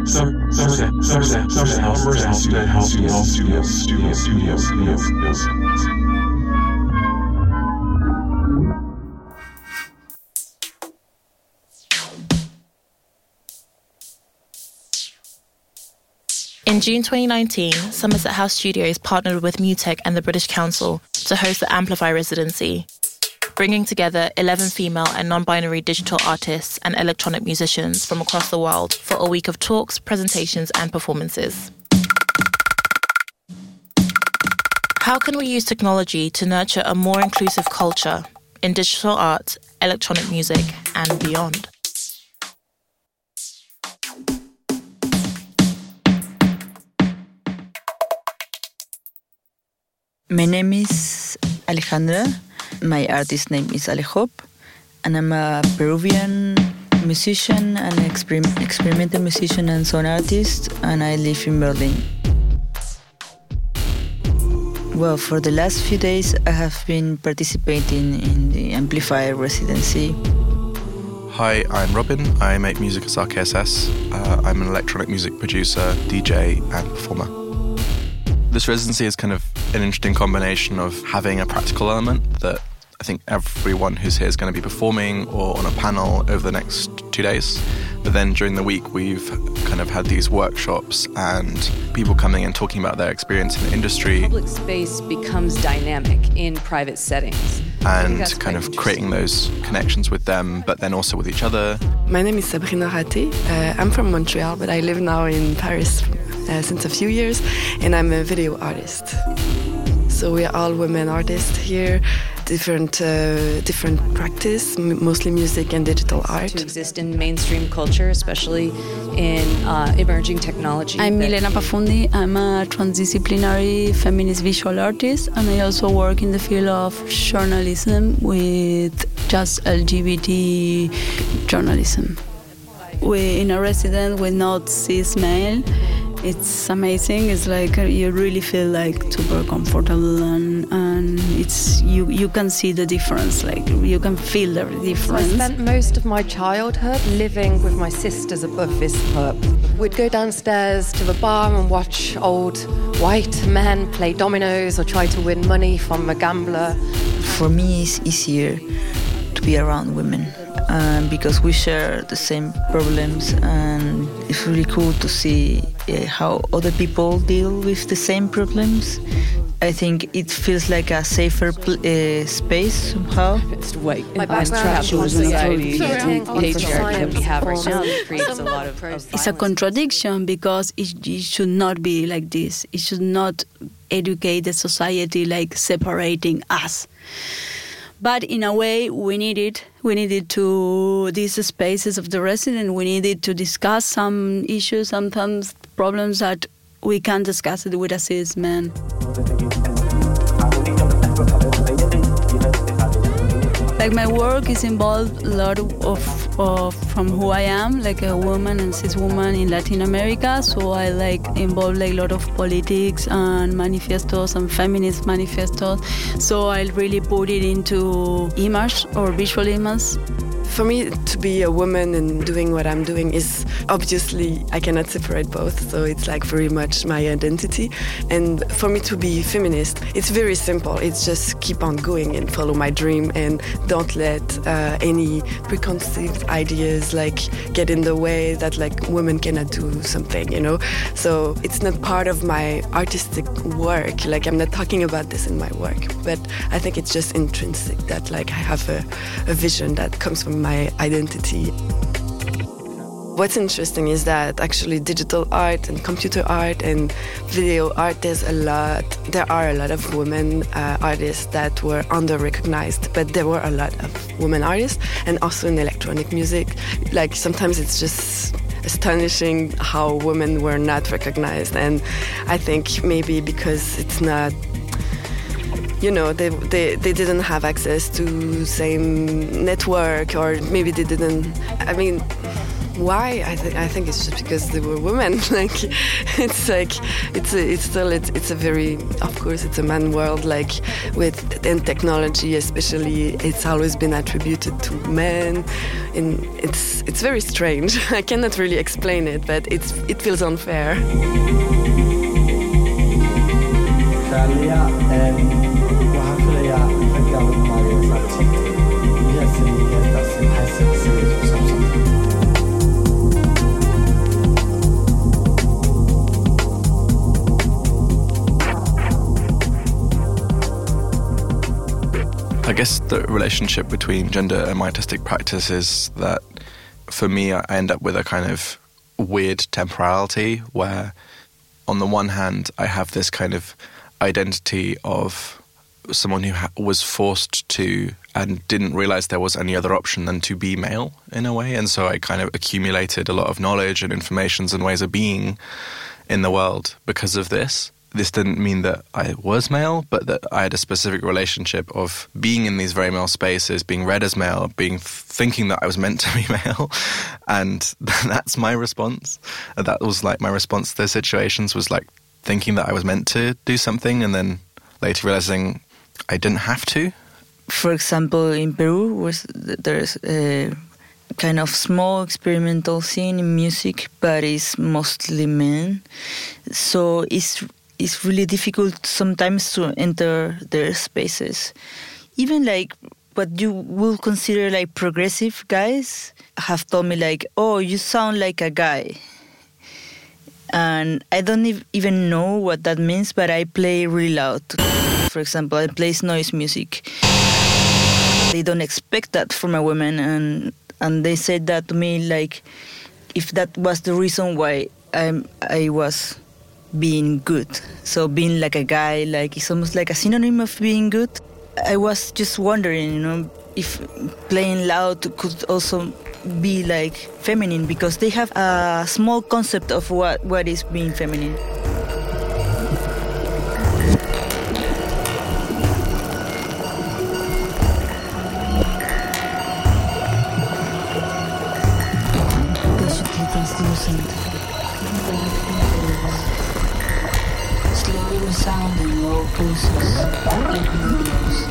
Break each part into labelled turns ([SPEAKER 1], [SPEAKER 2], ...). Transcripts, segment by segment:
[SPEAKER 1] Somerset House Studios.
[SPEAKER 2] In June 2019, Somerset House Studios partnered with MUTEC and the British Council to host the Amplify residency, bringing together 11 female and non-binary digital artists and electronic musicians from across the world for a week of talks, presentations, and performances. How can we use technology to nurture a more inclusive culture in digital art, electronic music, and beyond?
[SPEAKER 3] My name is Alejandra. My artist name is Alejop, and I'm a Peruvian musician and experimental musician and sound artist, and I live in Berlin. Well, for the last few days, I have been participating in the Amplify residency.
[SPEAKER 4] Hi, I'm Robin. I make music as RKSS. I'm an electronic music producer, DJ, and performer. This residency is kind of an interesting combination of having a practical element that I think everyone who's here is going to be performing or on a panel over the next 2 days. But then during the week, we've kind of had these workshops and people coming and talking about their experience in the industry.
[SPEAKER 5] Public space becomes dynamic in private settings.
[SPEAKER 4] And kind of creating those connections with them, but then also with each other.
[SPEAKER 6] My name is Sabrina Raté. I'm from Montreal, but I live now in Paris since a few years, and I'm a video artist. So we are all women artists here, different practice, mostly music and digital art.
[SPEAKER 5] To exist in mainstream culture, especially in emerging technology.
[SPEAKER 7] I'm Milena Pafundi. I'm a transdisciplinary feminist visual artist, and I also work in the field of journalism with just LGBT journalism. We're in a residence with not cis male. It's amazing. It's like you really feel like super comfortable, and it's you can see the difference. Like you can feel the difference.
[SPEAKER 8] I spent most of my childhood living with my sisters above this pub. We'd go downstairs to the bar and watch old white men play dominoes or try to win money from a gambler.
[SPEAKER 3] For me, it's easier to be around women. Because we share the same problems, and it's really cool to see how other people deal with the same problems. I think it feels like a safer space somehow.
[SPEAKER 5] It's white and travel society and patriarchy that we have right now creates a lot of
[SPEAKER 7] It's a contradiction because it should not be like this. It should not educate the society like separating us. But in a way, we needed to these spaces of the resident. We needed to discuss some issues, sometimes problems that we can't discuss it with a cis man. Like my work is involved a lot of from who I am, like a woman and cis woman in Latin America. So I involve a lot of politics and manifestos and feminist manifestos. So I really put it into image or visual images.
[SPEAKER 6] For me, to be a woman and doing what I'm doing is obviously I cannot separate both. So it's very much my identity. And for me to be feminist, it's very simple. It's just keep on going and follow my dream and don't let any preconceived ideas get in the way that women cannot do something, So it's not part of my artistic work. I'm not talking about this in my work, but I think it's just intrinsic that I have a vision that comes from my identity. What's interesting is that actually digital art and computer art and video art, there are a lot of women artists that were under-recognized, but there were a lot of women artists, and also in electronic music. Sometimes it's just astonishing how women were not recognized, and I think maybe because it's not, they didn't have access to the same network, or maybe they didn't. Why? I think it's just because they were women. It's a very, of course, it's a man world. In technology, especially, it's always been attributed to men, and it's very strange. I cannot really explain it, but it feels unfair.
[SPEAKER 4] I guess the relationship between gender and my artistic practice is that, for me, I end up with a kind of weird temporality where, on the one hand, I have this kind of identity of someone who was forced to and didn't realize there was any other option than to be male, in a way. And so I kind of accumulated a lot of knowledge and informations and ways of being in the world because of this. This didn't mean that I was male, but that I had a specific relationship of being in these very male spaces, being read as male, thinking that I was meant to be male. And that's my response. That was like my response to those situations, was like thinking that I was meant to do something and then later realizing I didn't have to.
[SPEAKER 3] For example, in Peru, there's a kind of small experimental scene in music, but it's mostly men. So it's really difficult sometimes to enter their spaces. Even like what you will consider like progressive guys have told me like, oh, you sound like a guy. And I don't even know what that means, but I play really loud. For example, I play noise music. They don't expect that from a woman, and they said that to me like if that was the reason why I was being good. So being like a guy, like it's almost like a synonym of being good. I was just wondering, if playing loud could also be like feminine, because they have a small concept of what is being feminine. Slowly sounding low pulses, like noodles.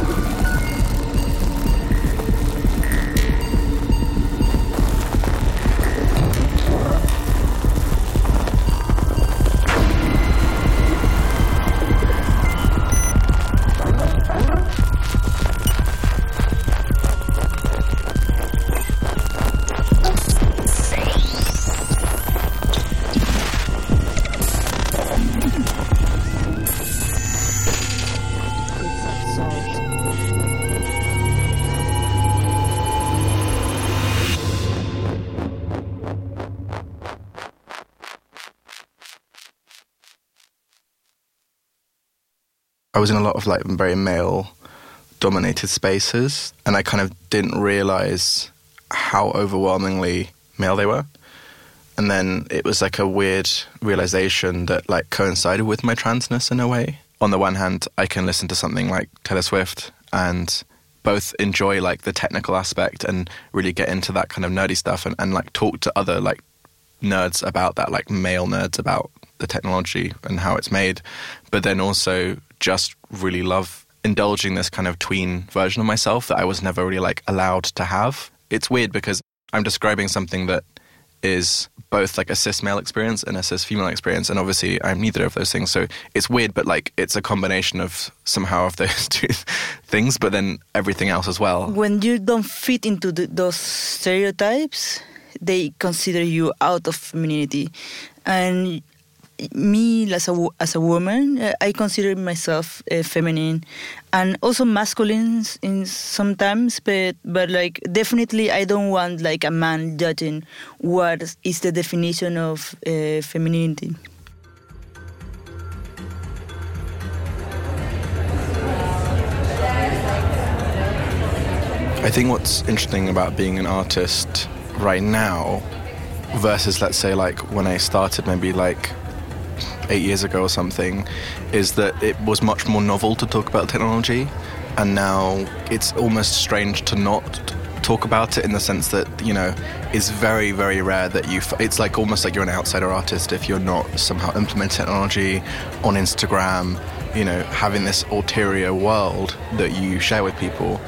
[SPEAKER 4] I was in a lot of like very male-dominated spaces, and I kind of didn't realize how overwhelmingly male they were. And then it was like a weird realization that like coincided with my transness in a way. On the one hand, I can listen to something like Taylor Swift and both enjoy like the technical aspect and really get into that kind of nerdy stuff and like talk to other like nerds about that, like male nerds about the technology and how it's made, but then also just really love indulging this kind of tween version of myself that I was never really like allowed to have. It's weird because I'm describing something that is both like a cis male experience and a cis female experience, and obviously I'm neither of those things, so it's weird, but like it's a combination of somehow of those two things, but then everything else as well.
[SPEAKER 3] When you don't fit into those stereotypes, they consider you out of femininity. And me as a woman, I consider myself feminine and also masculine in sometimes, but like definitely I don't want like a man judging what is the definition of femininity.
[SPEAKER 4] I think what's interesting about being an artist right now versus, let's say, like when I started maybe like 8 years ago or something, is that it was much more novel to talk about technology, and now it's almost strange to not talk about it in the sense that, you know, it's very, very rare that it's like almost like you're an outsider artist if you're not somehow implementing technology on Instagram, you know, having this ulterior world that you share with people.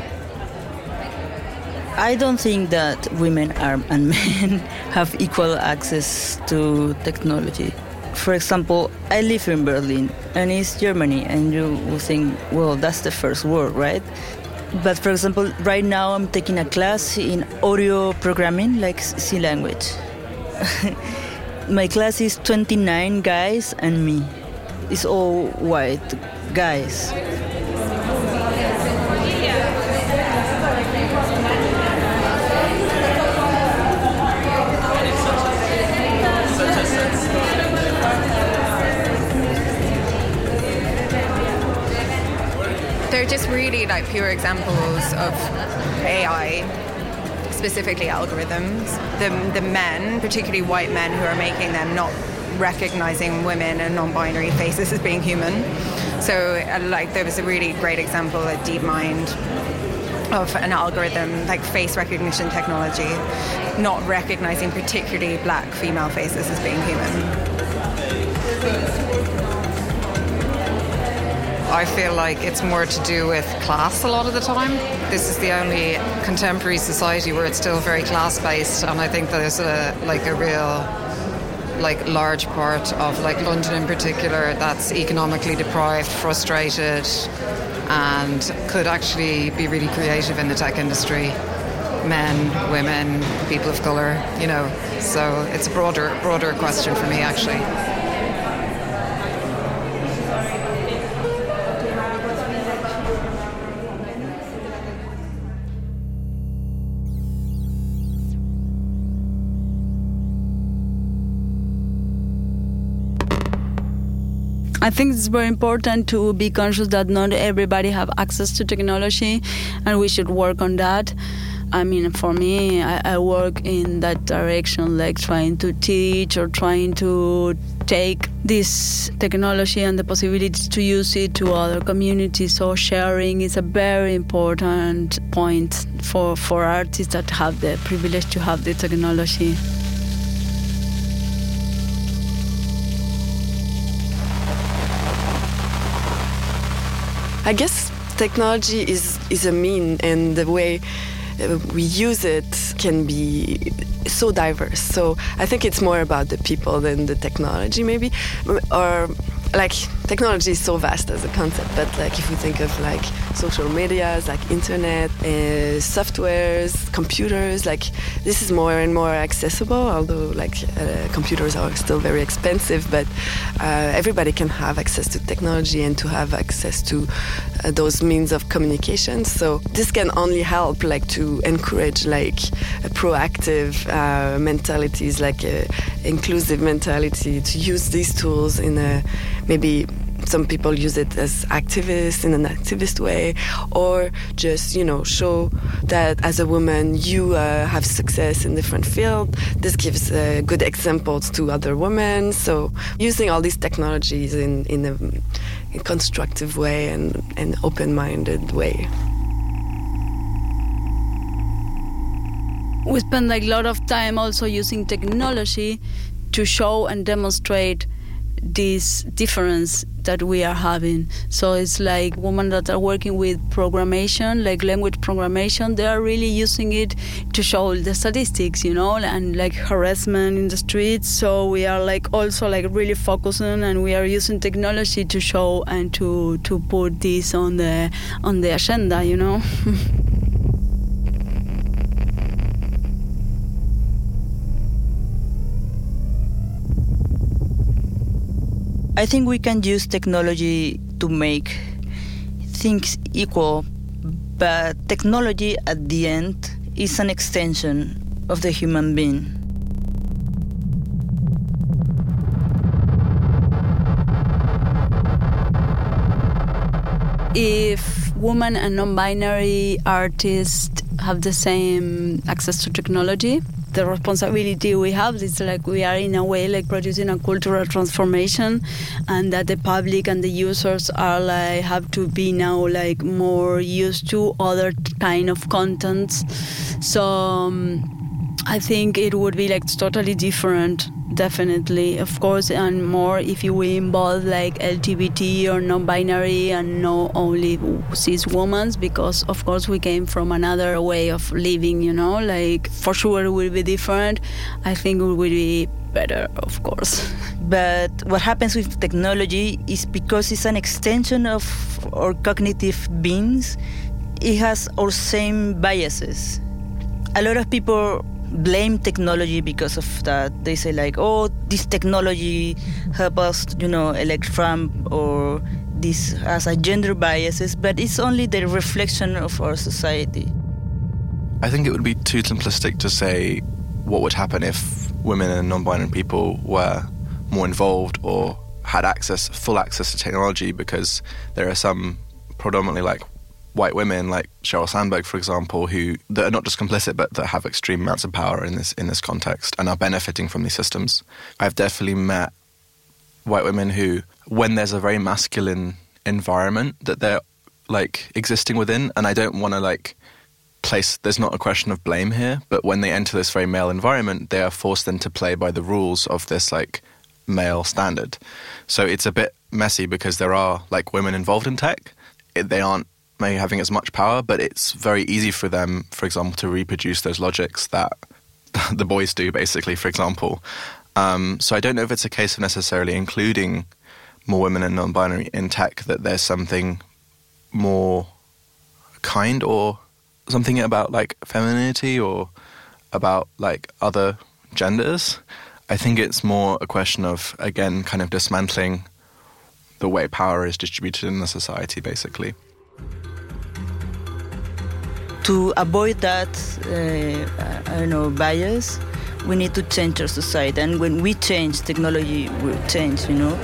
[SPEAKER 3] I don't think that women and men have equal access to technology. For example, I live in Berlin, and it's Germany, and you will think, well, that's the first world, right? But for example, right now I'm taking a class in audio programming, like C language. My class is 29 guys and me. It's all white guys.
[SPEAKER 9] They're just really like pure examples of AI, specifically algorithms. The men, particularly white men who are making them, not recognizing women and non-binary faces as being human. So like there was a really great example at DeepMind of an algorithm, like face recognition technology, not recognizing particularly black female faces as being human.
[SPEAKER 10] I feel like it's more to do with class a lot of the time. This is the only contemporary society where it's still very class-based, and I think there's a real large part of London in particular that's economically deprived, frustrated, and could actually be really creative in the tech industry. Men, women, people of colour, you know. So it's a broader question for me, actually.
[SPEAKER 7] I think it's very important to be conscious that not everybody have access to technology, and we should work on that. I mean, for me, I work in that direction, like trying to teach or trying to take this technology and the possibility to use it to other communities. So sharing is a very important point for artists that have the privilege to have the technology.
[SPEAKER 6] I guess technology is a mean, and the way we use it can be so diverse. So I think it's more about the people than the technology, maybe. Or like technology is so vast as a concept, but like if we think of like social medias, like internet, softwares, computers, like this is more and more accessible, although like computers are still very expensive, but everybody can have access to technology and to have access to those means of communication. So this can only help like to encourage like a proactive mentalities, like inclusive mentality, to use these tools in a maybe some people use it as activists in an activist way, or just, you know, show that as a woman you have success in different fields. This gives good examples to other women. So using all these technologies in a constructive way and an open-minded way.
[SPEAKER 7] We spend like a lot of time also using technology to show and demonstrate this difference that we are having. So it's like women that are working with programmation, like language programmation, they are really using it to show the statistics, you know, and like harassment in the streets. So we are like also like really focusing, and we are using technology to show and to put this on the agenda, you know.
[SPEAKER 3] I think we can use technology to make things equal, but technology at the end is an extension of the human being.
[SPEAKER 7] If women and non-binary artists have the same access to technology, the responsibility we have is like we are in a way like producing a cultural transformation, and that the public and the users are like have to be now like more used to other kind of contents. So I think it would be like totally different, definitely, of course, and more if you involve like LGBT or non-binary and not only cis women, because of course we came from another way of living, you know, like for sure it will be different. I think it will be better, of course.
[SPEAKER 3] But what happens with technology is because it's an extension of our cognitive beings, it has our same biases. A lot of people blame technology because of that. They say like, oh, this technology help us, you know, elect Trump, or this has a gender biases, but it's only the reflection of our society.
[SPEAKER 4] I think it would be too simplistic to say what would happen if women and non-binary people were more involved or had full access to technology, because there are some predominantly like white women like Sheryl Sandberg, for example, that are not just complicit but that have extreme amounts of power in this context and are benefiting from these systems. I've definitely met white women who, when there's a very masculine environment that they're like existing within, and I don't want to like there's not a question of blame here, but when they enter this very male environment, they are forced then to play by the rules of this like male standard. So it's a bit messy because there are like women involved in tech. They aren't maybe having as much power, but it's very easy for them, for example, to reproduce those logics that the boys do, basically, for example. So I don't know if it's a case of necessarily including more women and non-binary in tech, that there's something more kind or something about like femininity or about like other genders. I think it's more a question of, again, kind of dismantling the way power is distributed in the society, basically.
[SPEAKER 3] To avoid that, bias, we need to change our society. And when we change, technology will change, you know.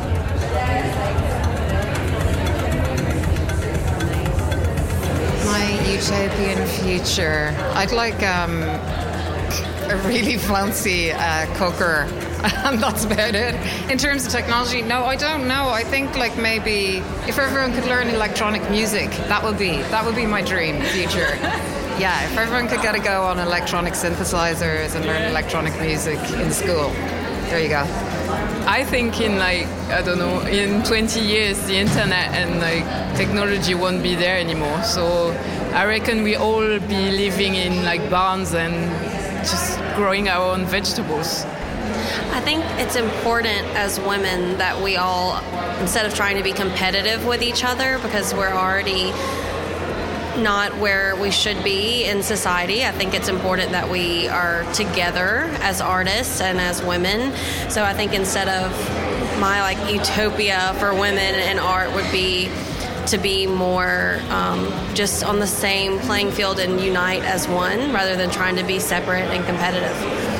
[SPEAKER 10] My utopian future. I'd like a really fancy cooker. And that's about it. In terms of technology, no, I don't know. I think like maybe if everyone could learn electronic music, that would be my dream future. Yeah, if everyone could get a go on electronic synthesizers and learn electronic music in school. There you go.
[SPEAKER 11] I think in in 20 years the internet and technology won't be there anymore. So I reckon we all be living in barns and just growing our own vegetables.
[SPEAKER 12] I think it's important as women that we all, instead of trying to be competitive with each other because we're already not where we should be in society, I think it's important that we are together as artists and as women. So I think instead of my utopia for women in art would be to be more just on the same playing field and unite as one rather than trying to be separate and competitive.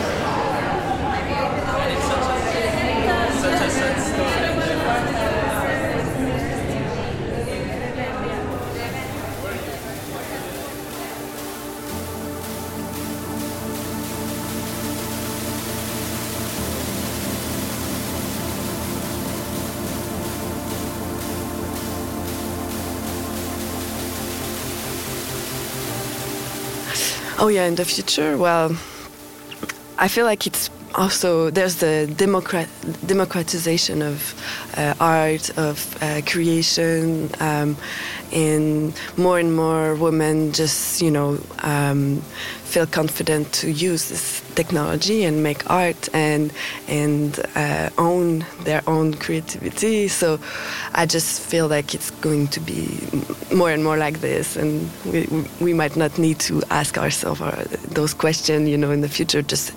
[SPEAKER 6] Oh yeah, in the future, well, I feel like it's also, there's the democratization of art, of creation, and more women just, feel confident to use this technology and make art and own their own creativity. So I just feel like it's going to be more and more like this, and we might not need to ask ourselves those questions, in the future. Just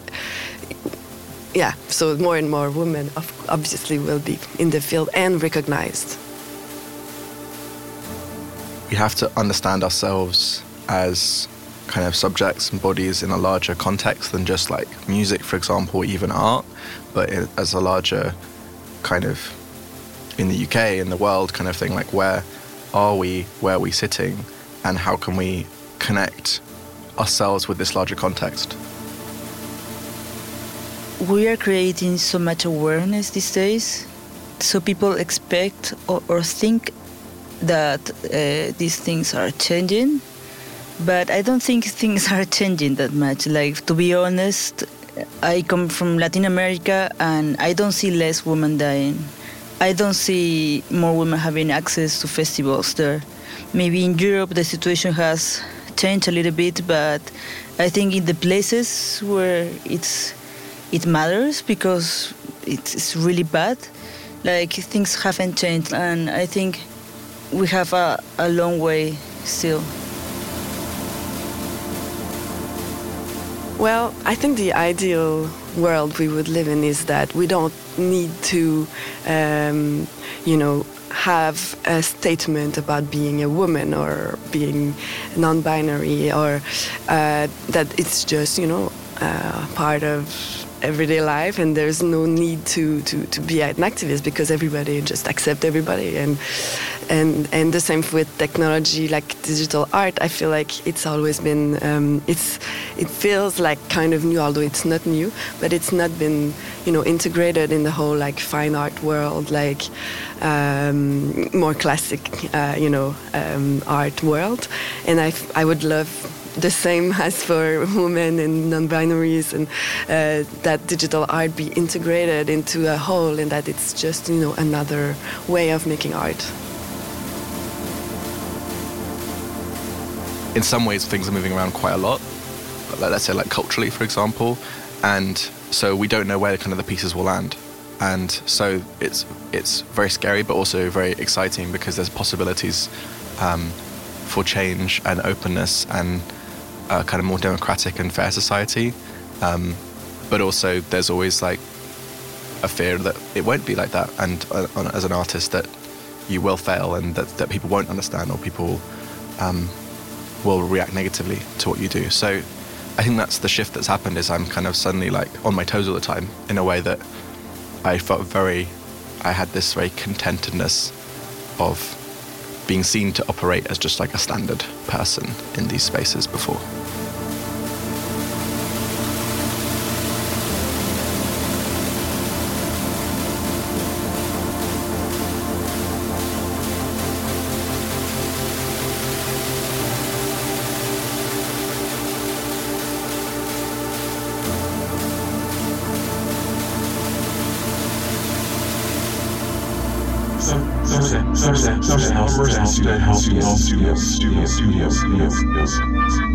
[SPEAKER 6] so more and more women obviously will be in the field and recognized.
[SPEAKER 4] We have to understand ourselves as kind of subjects and bodies in a larger context than just music, for example, or even art, but as a larger kind of, in the UK, in the world kind of thing, where are we sitting, and how can we connect ourselves with this larger context?
[SPEAKER 3] we are creating so much awareness these days, so people expect or think that these things are changing, but I don't think things are changing that much. Like, to be honest, I come from Latin America and I don't see less women dying. I don't see more women having access to festivals there. Maybe in Europe the situation has changed a little bit, but I think in the places where it matters, because it's really bad, like, things haven't changed, and I think we have a long way still.
[SPEAKER 6] Well, I think the ideal world we would live in is that we don't need to, have a statement about being a woman or being non-binary, or that it's just, part of everyday life, and there's no need to be an activist, because everybody just accept everybody. And the same with technology, like digital art. I feel like it's always been it feels like kind of new, although it's not new, but it's not been integrated in the whole like fine art world, like more classic art world. And I would love the same as for women and non-binaries, and that digital art be integrated into a whole, and that it's just another way of making art.
[SPEAKER 4] In some ways, things are moving around quite a lot. Let's say, like, culturally, for example, and so we don't know where kind of the pieces will land, and so it's very scary, but also very exciting, because there's possibilities for change and openness and a kind of more democratic and fair society, but also there's always like a fear that it won't be like that, and as an artist that you will fail, and that people won't understand, or people will react negatively to what you do. So I think that's the shift that's happened, is I'm kind of suddenly like on my toes all the time, in a way that I felt I had this very contentedness of being seen to operate as just like a standard person in these spaces before.
[SPEAKER 1] Somerset House Studios.